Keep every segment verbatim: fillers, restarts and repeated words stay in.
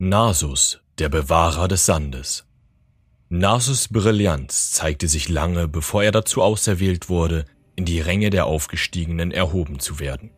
Narsus, der Bewahrer des Sandes. Narsus' Brillanz zeigte sich lange, bevor er dazu auserwählt wurde, in die Ränge der Aufgestiegenen erhoben zu werden.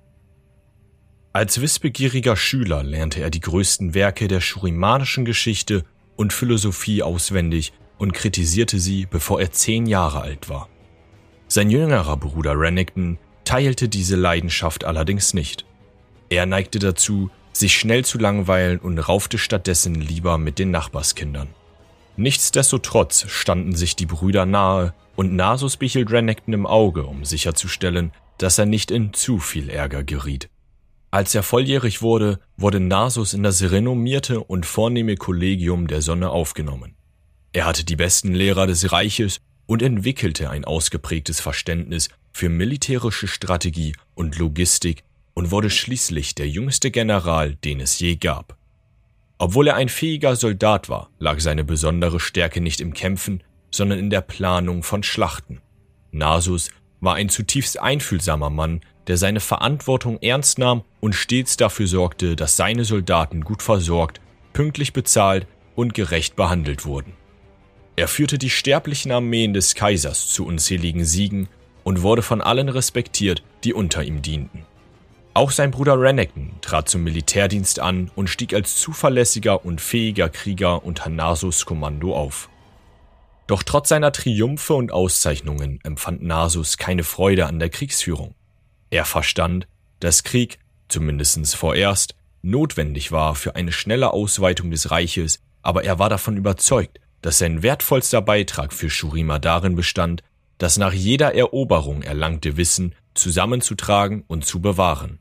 Als wissbegieriger Schüler lernte er die größten Werke der shurimanischen Geschichte und Philosophie auswendig und kritisierte sie, bevor er zehn Jahre alt war. Sein jüngerer Bruder Renekton teilte diese Leidenschaft allerdings nicht. Er neigte dazu, sich schnell zu langweilen und raufte stattdessen lieber mit den Nachbarskindern. Nichtsdestotrotz standen sich die Brüder nahe und Narsus behielt Renekton im Auge, um sicherzustellen, dass er nicht in zu viel Ärger geriet. Als er volljährig wurde, wurde Narsus in das renommierte und vornehme Kollegium der Sonne aufgenommen. Er hatte die besten Lehrer des Reiches und entwickelte ein ausgeprägtes Verständnis für militärische Strategie und Logistik und wurde schließlich der jüngste General, den es je gab. Obwohl er ein fähiger Soldat war, lag seine besondere Stärke nicht im Kämpfen, sondern in der Planung von Schlachten. Narsus war ein zutiefst einfühlsamer Mann, der seine Verantwortung ernst nahm und stets dafür sorgte, dass seine Soldaten gut versorgt, pünktlich bezahlt und gerecht behandelt wurden. Er führte die sterblichen Armeen des Kaisers zu unzähligen Siegen und wurde von allen respektiert, die unter ihm dienten. Auch sein Bruder Renekton trat zum Militärdienst an und stieg als zuverlässiger und fähiger Krieger unter Narsus' Kommando auf. Doch trotz seiner Triumphe und Auszeichnungen empfand Narsus keine Freude an der Kriegsführung. Er verstand, dass Krieg, zumindest vorerst, notwendig war für eine schnelle Ausweitung des Reiches, aber er war davon überzeugt, dass sein wertvollster Beitrag für Shurima darin bestand, das nach jeder Eroberung erlangte Wissen zusammenzutragen und zu bewahren.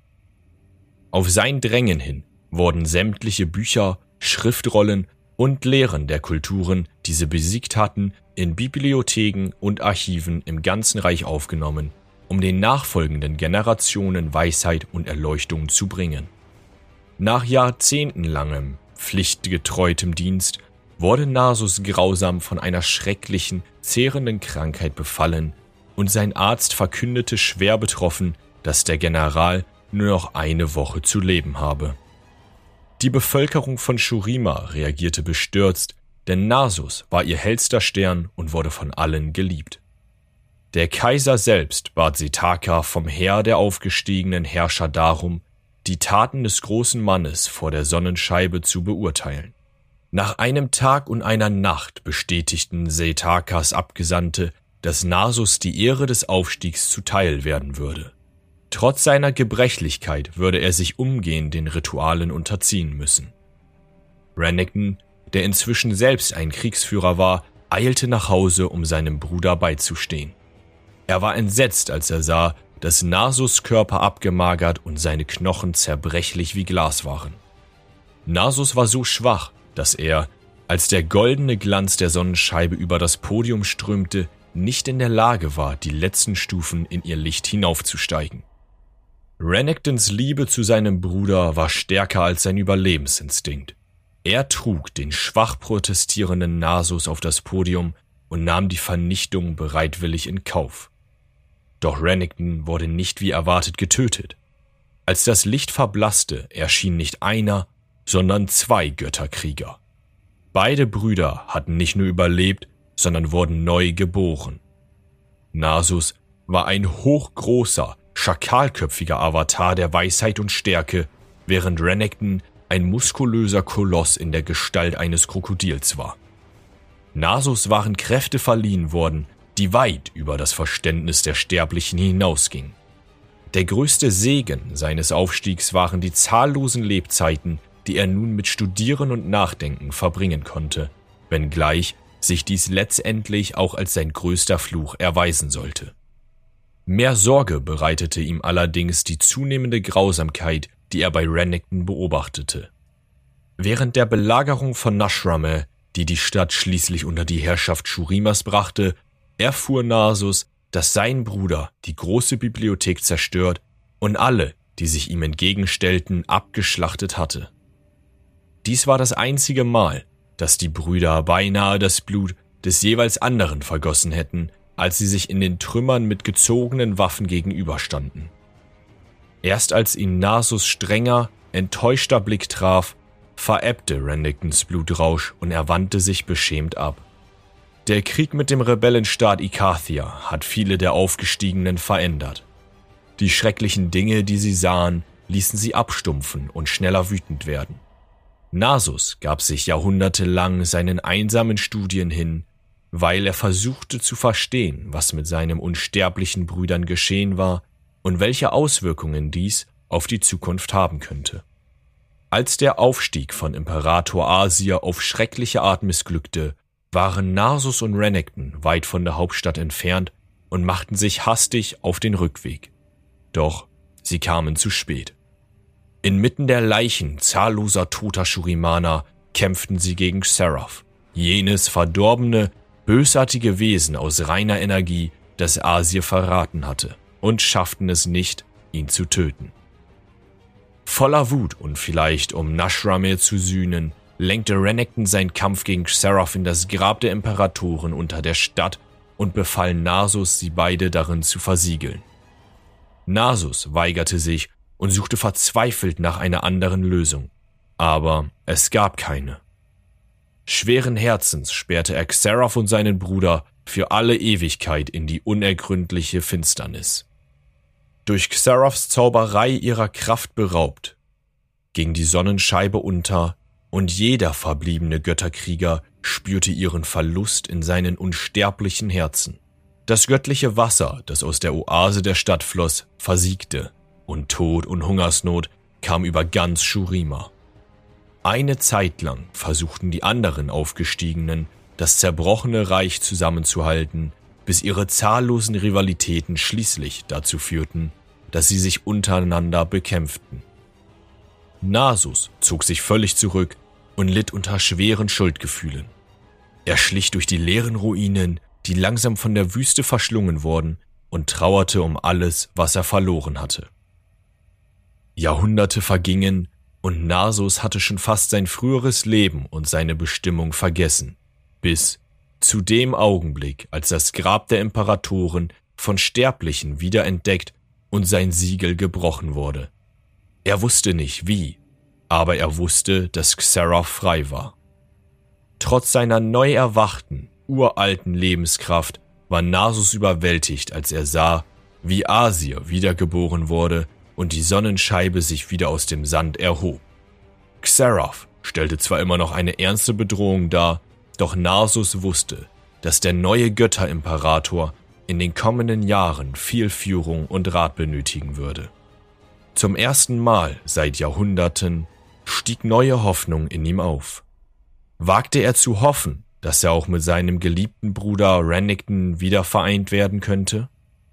Auf sein Drängen hin wurden sämtliche Bücher, Schriftrollen und Lehren der Kulturen, die sie besiegt hatten, in Bibliotheken und Archiven im ganzen Reich aufgenommen, um den nachfolgenden Generationen Weisheit und Erleuchtung zu bringen. Nach jahrzehntelangem, pflichtgetreutem Dienst wurde Narsus grausam von einer schrecklichen, zehrenden Krankheit befallen und sein Arzt verkündete schwer betroffen, dass der General nur noch eine Woche zu leben habe. Die Bevölkerung von Shurima reagierte bestürzt, denn Narsus war ihr hellster Stern und wurde von allen geliebt. Der Kaiser selbst bat Setaka vom Heer der aufgestiegenen Herrscher darum, die Taten des großen Mannes vor der Sonnenscheibe zu beurteilen. Nach einem Tag und einer Nacht bestätigten Setakas Abgesandte, dass Narsus die Ehre des Aufstiegs zuteil werden würde. Trotz seiner Gebrechlichkeit würde er sich umgehend den Ritualen unterziehen müssen. Renekton, der inzwischen selbst ein Kriegsführer war, eilte nach Hause, um seinem Bruder beizustehen. Er war entsetzt, als er sah, dass Narsus' Körper abgemagert und seine Knochen zerbrechlich wie Glas waren. Narsus war so schwach, dass er, als der goldene Glanz der Sonnenscheibe über das Podium strömte, nicht in der Lage war, die letzten Stufen in ihr Licht hinaufzusteigen. Renektons Liebe zu seinem Bruder war stärker als sein Überlebensinstinkt. Er trug den schwach protestierenden Narsus auf das Podium und nahm die Vernichtung bereitwillig in Kauf. Doch Renekton wurde nicht wie erwartet getötet. Als das Licht verblasste, erschien nicht einer, sondern zwei Götterkrieger. Beide Brüder hatten nicht nur überlebt, sondern wurden neu geboren. Narsus war ein hochgroßer, schakalköpfiger Avatar der Weisheit und Stärke, während Renekton ein muskulöser Koloss in der Gestalt eines Krokodils war. Narsus waren Kräfte verliehen worden, die weit über das Verständnis der Sterblichen hinausgingen. Der größte Segen seines Aufstiegs waren die zahllosen Lebzeiten, die er nun mit Studieren und Nachdenken verbringen konnte, wenngleich sich dies letztendlich auch als sein größter Fluch erweisen sollte. Mehr Sorge bereitete ihm allerdings die zunehmende Grausamkeit, die er bei Renekton beobachtete. Während der Belagerung von Nashrameh, die die Stadt schließlich unter die Herrschaft Shurimas brachte, erfuhr Narsus, dass sein Bruder die große Bibliothek zerstört und alle, die sich ihm entgegenstellten, abgeschlachtet hatte. Dies war das einzige Mal, dass die Brüder beinahe das Blut des jeweils anderen vergossen hätten, als sie sich in den Trümmern mit gezogenen Waffen gegenüberstanden. Erst als ihn Narsus' strenger, enttäuschter Blick traf, verebbte Rennektons Blutrausch und er wandte sich beschämt ab. Der Krieg mit dem Rebellenstaat Icathia hat viele der Aufgestiegenen verändert. Die schrecklichen Dinge, die sie sahen, ließen sie abstumpfen und schneller wütend werden. Nasus gab sich jahrhundertelang seinen einsamen Studien hin, weil er versuchte zu verstehen, was mit seinen unsterblichen Brüdern geschehen war und welche Auswirkungen dies auf die Zukunft haben könnte. Als der Aufstieg von Imperator Aesir auf schreckliche Art missglückte, waren Nasus und Renekton weit von der Hauptstadt entfernt und machten sich hastig auf den Rückweg. Doch sie kamen zu spät. Inmitten der Leichen zahlloser toter Shurimaner kämpften sie gegen Seraph, jenes verdorbene, bösartige Wesen aus reiner Energie, das Aesir verraten hatte, und schafften es nicht, ihn zu töten. Voller Wut und vielleicht um Nashramir zu sühnen, lenkte Renekton seinen Kampf gegen Seraph in das Grab der Imperatoren unter der Stadt und befahl Nasus, sie beide darin zu versiegeln. Nasus weigerte sich und suchte verzweifelt nach einer anderen Lösung, aber es gab keine. Schweren Herzens sperrte er Seraph und seinen Bruder für alle Ewigkeit in die unergründliche Finsternis. Durch Xeraphs Zauberei ihrer Kraft beraubt, ging die Sonnenscheibe unter und jeder verbliebene Götterkrieger spürte ihren Verlust in seinen unsterblichen Herzen. Das göttliche Wasser, das aus der Oase der Stadt floss, versiegte und Tod und Hungersnot kam über ganz Shurima. Eine Zeit lang versuchten die anderen Aufgestiegenen, das zerbrochene Reich zusammenzuhalten, bis ihre zahllosen Rivalitäten schließlich dazu führten, dass sie sich untereinander bekämpften. Nasus zog sich völlig zurück und litt unter schweren Schuldgefühlen. Er schlich durch die leeren Ruinen, die langsam von der Wüste verschlungen wurden, und trauerte um alles, was er verloren hatte. Jahrhunderte vergingen und Nasus hatte schon fast sein früheres Leben und seine Bestimmung vergessen, bis zu dem Augenblick, als das Grab der Imperatoren von Sterblichen wiederentdeckt und sein Siegel gebrochen wurde. Er wusste nicht wie, aber er wusste, dass Seraph frei war. Trotz seiner neu erwachten, uralten Lebenskraft war Nasus überwältigt, als er sah, wie Aesir wiedergeboren wurde und die Sonnenscheibe sich wieder aus dem Sand erhob. Seraph stellte zwar immer noch eine ernste Bedrohung dar, doch Nasus wusste, dass der neue Götterimperator in den kommenden Jahren viel Führung und Rat benötigen würde. Zum ersten Mal seit Jahrhunderten stieg neue Hoffnung in ihm auf. Wagte er zu hoffen, dass er auch mit seinem geliebten Bruder Renekton wieder vereint werden könnte?